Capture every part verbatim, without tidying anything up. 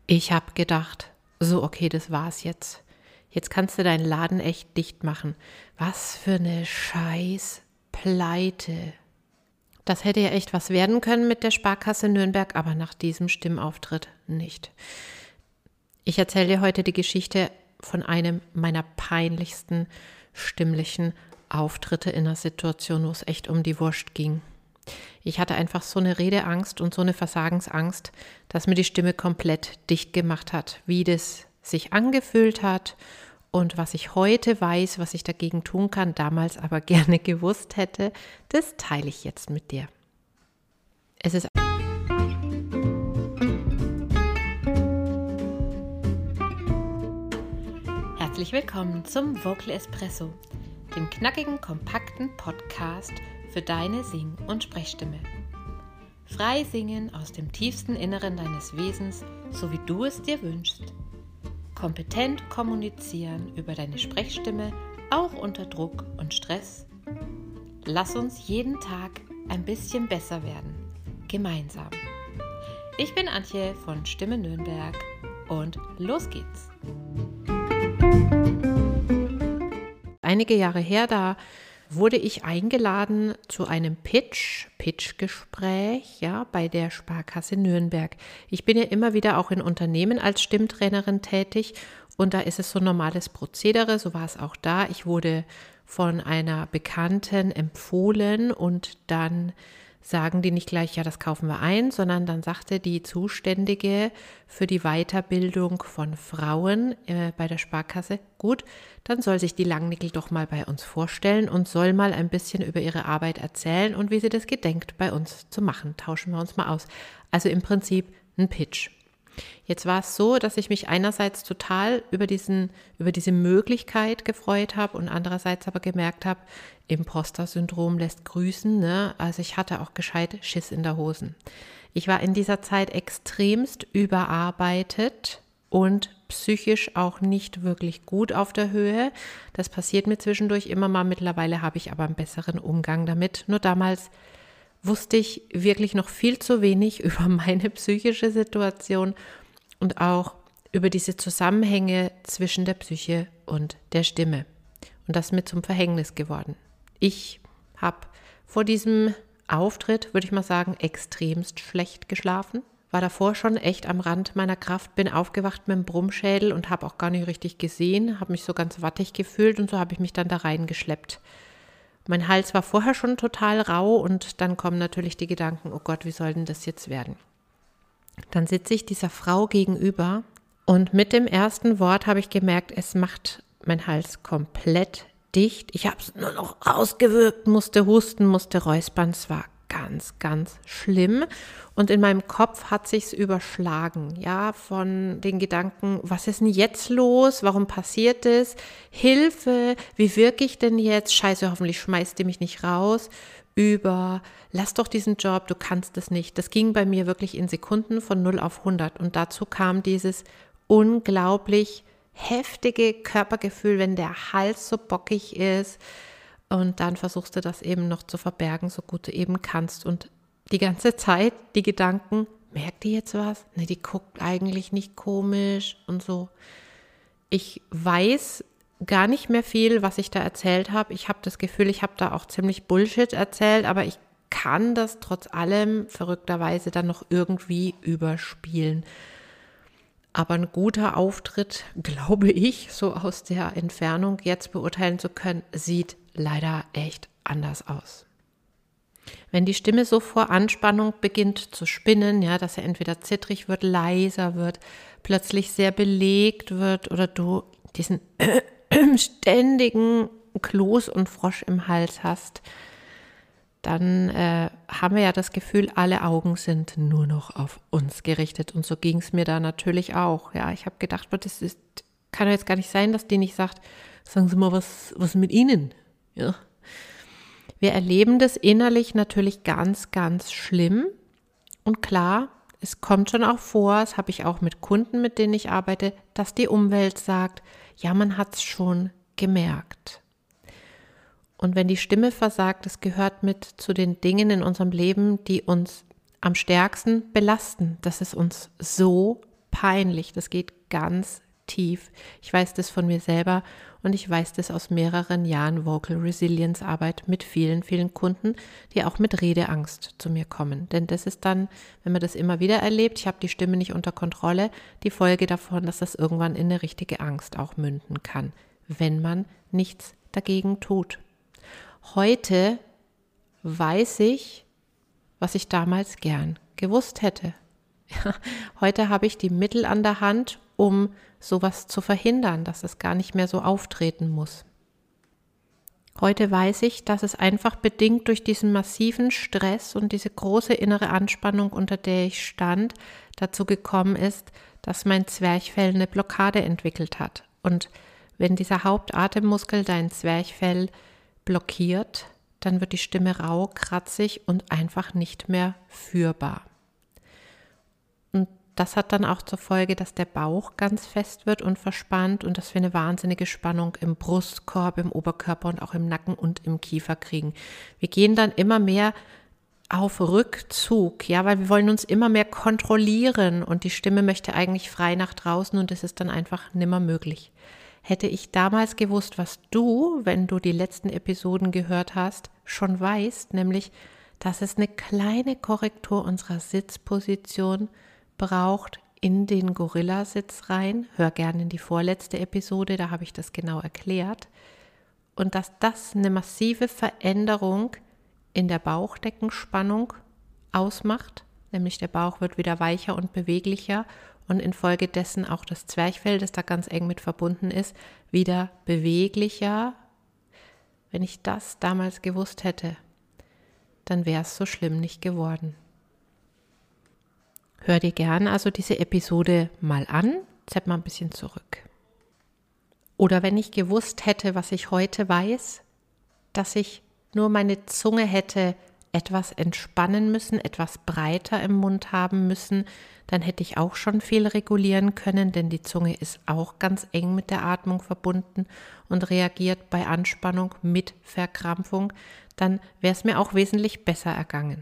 Ich habe gedacht, so okay, das war's jetzt. Jetzt kannst du deinen Laden echt dicht machen. Was für eine scheiß Pleite. Das hätte ja echt was werden können mit der Sparkasse Nürnberg, aber nach diesem Stimmauftritt nicht. Ich erzähle dir heute die Geschichte von einem meiner peinlichsten stimmlichen Auftritte in einer Situation, wo es echt um die Wurst ging. Ich hatte einfach so eine Redeangst und so eine Versagensangst, dass mir die Stimme komplett dicht gemacht hat, wie das sich angefühlt hat und was ich heute weiß, was ich dagegen tun kann, damals aber gerne gewusst hätte, das teile ich jetzt mit dir. Es ist Herzlich willkommen zum Vocal Espresso, dem knackigen, kompakten Podcast für deine Sing- und Sprechstimme. Frei singen aus dem tiefsten Inneren deines Wesens, so wie du es dir wünschst. Kompetent kommunizieren über deine Sprechstimme, auch unter Druck und Stress. Lass uns jeden Tag ein bisschen besser werden, gemeinsam. Ich bin Antje von Stimme Nürnberg und los geht's. Einige Jahre her, da wurde ich eingeladen zu einem Pitch, Pitch-Gespräch, ja, bei der Sparkasse Nürnberg. Ich bin ja immer wieder auch in Unternehmen als Stimmtrainerin tätig und da ist es so ein normales Prozedere, so war es auch da. Ich wurde von einer Bekannten empfohlen und dann sagen die nicht gleich, ja, das kaufen wir ein, sondern dann sagte die Zuständige für die Weiterbildung von Frauen äh, bei der Sparkasse, gut, dann soll sich die Langnickel doch mal bei uns vorstellen und soll mal ein bisschen über ihre Arbeit erzählen und wie sie das gedenkt, bei uns zu machen. Tauschen wir uns mal aus. Also im Prinzip ein Pitch. Jetzt war es so, dass ich mich einerseits total über diesen, über diese Möglichkeit gefreut habe und andererseits aber gemerkt habe, Imposter-Syndrom lässt grüßen, ne? Also ich hatte auch gescheit Schiss in der Hosen. Ich war in dieser Zeit extremst überarbeitet und psychisch auch nicht wirklich gut auf der Höhe. Das passiert mir zwischendurch immer mal. Mittlerweile habe ich aber einen besseren Umgang damit. Nur damals wusste ich wirklich noch viel zu wenig über meine psychische Situation und auch über diese Zusammenhänge zwischen der Psyche und der Stimme. Und das ist mir zum Verhängnis geworden. Ich habe vor diesem Auftritt, würde ich mal sagen, extremst schlecht geschlafen. War davor schon echt am Rand meiner Kraft, bin aufgewacht mit einem Brummschädel und habe auch gar nicht richtig gesehen, habe mich so ganz wattig gefühlt und so habe ich mich dann da reingeschleppt. Mein Hals war vorher schon total rau und dann kommen natürlich die Gedanken, oh Gott, wie soll denn das jetzt werden? Dann sitze ich dieser Frau gegenüber und mit dem ersten Wort habe ich gemerkt, es macht mein Hals komplett dicht. Ich habe es nur noch ausgewirkt, musste husten, musste räuspern. Es war ganz, ganz schlimm. Und in meinem Kopf hat sich's überschlagen, ja, von den Gedanken, was ist denn jetzt los? Warum passiert das? Hilfe, wie wirke ich denn jetzt? Scheiße, hoffentlich schmeißt die mich nicht raus. Über, lass doch diesen Job, du kannst es nicht. Das ging bei mir wirklich in Sekunden von null auf hundert. Und dazu kam dieses unglaublich heftige Körpergefühl, wenn der Hals so bockig ist. Und dann versuchst du das eben noch zu verbergen, so gut du eben kannst. Und die ganze Zeit die Gedanken, merkt die jetzt was? Ne, die guckt eigentlich nicht komisch und so. Ich weiß gar nicht mehr viel, was ich da erzählt habe. Ich habe das Gefühl, ich habe da auch ziemlich Bullshit erzählt, aber ich kann das trotz allem verrückterweise dann noch irgendwie überspielen. Aber ein guter Auftritt, glaube ich, so aus der Entfernung jetzt beurteilen zu können, sieht leider echt anders aus. Wenn die Stimme so vor Anspannung beginnt zu spinnen, ja, dass er entweder zittrig wird, leiser wird, plötzlich sehr belegt wird oder du diesen ständigen Kloß und Frosch im Hals hast, dann äh, haben wir ja das Gefühl, alle Augen sind nur noch auf uns gerichtet. Und so ging es mir da natürlich auch. Ja, ich habe gedacht, das ist, kann doch jetzt gar nicht sein, dass die nicht sagt, sagen Sie mal, was, was mit Ihnen? Ja. Wir erleben das innerlich natürlich ganz, ganz schlimm. Und klar, es kommt schon auch vor, das habe ich auch mit Kunden, mit denen ich arbeite, dass die Umwelt sagt, ja, man hat es schon gemerkt. Und wenn die Stimme versagt, das gehört mit zu den Dingen in unserem Leben, die uns am stärksten belasten, dass es uns so peinlich, das geht ganz tief. Ich weiß das von mir selber und ich weiß das aus mehreren Jahren Vocal Resilience Arbeit mit vielen, vielen Kunden, die auch mit Redeangst zu mir kommen. Denn das ist dann, wenn man das immer wieder erlebt, ich habe die Stimme nicht unter Kontrolle, die Folge davon, dass das irgendwann in eine richtige Angst auch münden kann, wenn man nichts dagegen tut. Heute weiß ich, was ich damals gern gewusst hätte. Ja, heute habe ich die Mittel an der Hand, um sowas zu verhindern, dass es gar nicht mehr so auftreten muss. Heute weiß ich, dass es einfach bedingt durch diesen massiven Stress und diese große innere Anspannung, unter der ich stand, dazu gekommen ist, dass mein Zwerchfell eine Blockade entwickelt hat. Und wenn dieser Hauptatemmuskel dein Zwerchfell blockiert, dann wird die Stimme rau, kratzig und einfach nicht mehr führbar. Und das hat dann auch zur Folge, dass der Bauch ganz fest wird und verspannt und dass wir eine wahnsinnige Spannung im Brustkorb, im Oberkörper und auch im Nacken und im Kiefer kriegen. Wir gehen dann immer mehr auf Rückzug, ja, weil wir wollen uns immer mehr kontrollieren und die Stimme möchte eigentlich frei nach draußen und das ist dann einfach nimmer möglich. Hätte ich damals gewusst, was du, wenn du die letzten Episoden gehört hast, schon weißt, nämlich, dass es eine kleine Korrektur unserer Sitzposition braucht in den Gorillasitz rein. Hör gerne in die vorletzte Episode, da habe ich das genau erklärt. Und dass das eine massive Veränderung in der Bauchdeckenspannung ausmacht, nämlich der Bauch wird wieder weicher und beweglicher und infolgedessen auch das Zwerchfell, das da ganz eng mit verbunden ist, wieder beweglicher. Wenn ich das damals gewusst hätte, dann wäre es so schlimm nicht geworden. Hör dir gern also diese Episode mal an, zepp mal ein bisschen zurück. Oder wenn ich gewusst hätte, was ich heute weiß, dass ich nur meine Zunge hätte etwas entspannen müssen, etwas breiter im Mund haben müssen, dann hätte ich auch schon viel regulieren können, denn die Zunge ist auch ganz eng mit der Atmung verbunden und reagiert bei Anspannung mit Verkrampfung, dann wäre es mir auch wesentlich besser ergangen.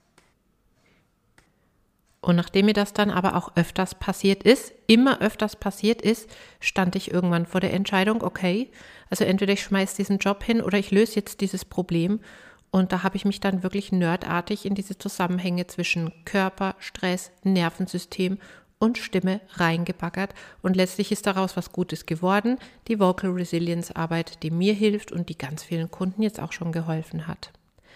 Und nachdem mir das dann aber auch öfters passiert ist, immer öfters passiert ist, stand ich irgendwann vor der Entscheidung, okay, also entweder ich schmeiße diesen Job hin oder ich löse jetzt dieses Problem. Und da habe ich mich dann wirklich nerdartig in diese Zusammenhänge zwischen Körper, Stress, Nervensystem und Stimme reingebaggert. Und letztlich ist daraus was Gutes geworden, die Vocal Resilience Arbeit, die mir hilft und die ganz vielen Kunden jetzt auch schon geholfen hat.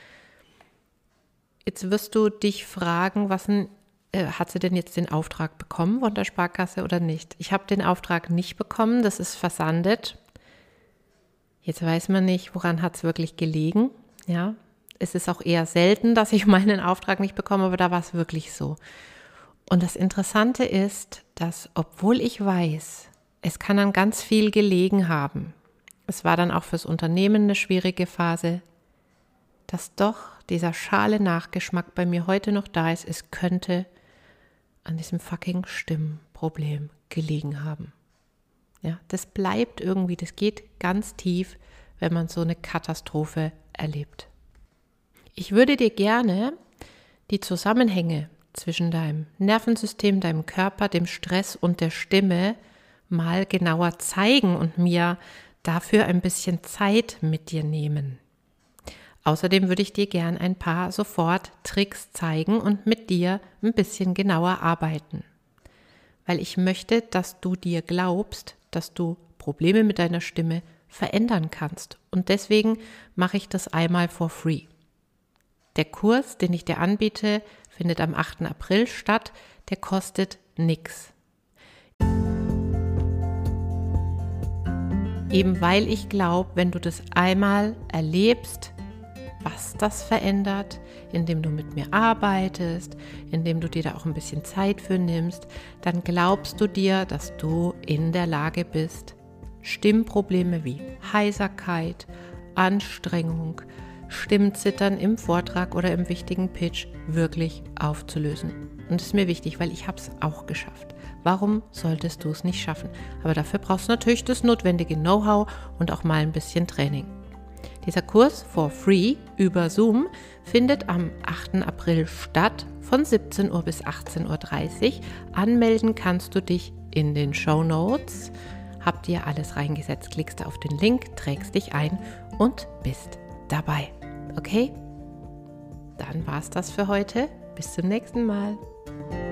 Jetzt wirst du dich fragen, was ein hat sie denn jetzt den Auftrag bekommen von der Sparkasse oder nicht? Ich habe den Auftrag nicht bekommen, das ist versandet. Jetzt weiß man nicht, woran hat es wirklich gelegen. Ja, es ist auch eher selten, dass ich meinen Auftrag nicht bekomme, aber da war es wirklich so. Und das Interessante ist, dass obwohl ich weiß, es kann an ganz viel gelegen haben, es war dann auch fürs Unternehmen eine schwierige Phase, dass doch dieser schale Nachgeschmack bei mir heute noch da ist, es könnte an diesem fucking Stimmproblem gelegen haben. Ja, das bleibt irgendwie, das geht ganz tief, wenn man so eine Katastrophe erlebt. Ich würde dir gerne die Zusammenhänge zwischen deinem Nervensystem, deinem Körper, dem Stress und der Stimme mal genauer zeigen und mir dafür ein bisschen Zeit mit dir nehmen. Außerdem würde ich dir gern ein paar sofort Tricks zeigen und mit dir ein bisschen genauer arbeiten. Weil ich möchte, dass du dir glaubst, dass du Probleme mit deiner Stimme verändern kannst. Und deswegen mache ich das einmal for free. Der Kurs, den ich dir anbiete, findet am achten April statt. Der kostet nichts. Eben weil ich glaube, wenn du das einmal erlebst, was das verändert, indem du mit mir arbeitest, indem du dir da auch ein bisschen Zeit für nimmst, dann glaubst du dir, dass du in der Lage bist, Stimmprobleme wie Heiserkeit, Anstrengung, Stimmzittern im Vortrag oder im wichtigen Pitch wirklich aufzulösen. Und das ist mir wichtig, weil ich habe es auch geschafft. Warum solltest du es nicht schaffen? Aber dafür brauchst du natürlich das notwendige Know-how und auch mal ein bisschen Training. Dieser Kurs for free über Zoom findet am achten April statt, von siebzehn Uhr bis achtzehn Uhr dreißig. Anmelden kannst du dich in den Shownotes. Hab dir alles reingesetzt, klickst auf den Link, trägst dich ein und bist dabei. Okay? Dann war's das für heute. Bis zum nächsten Mal.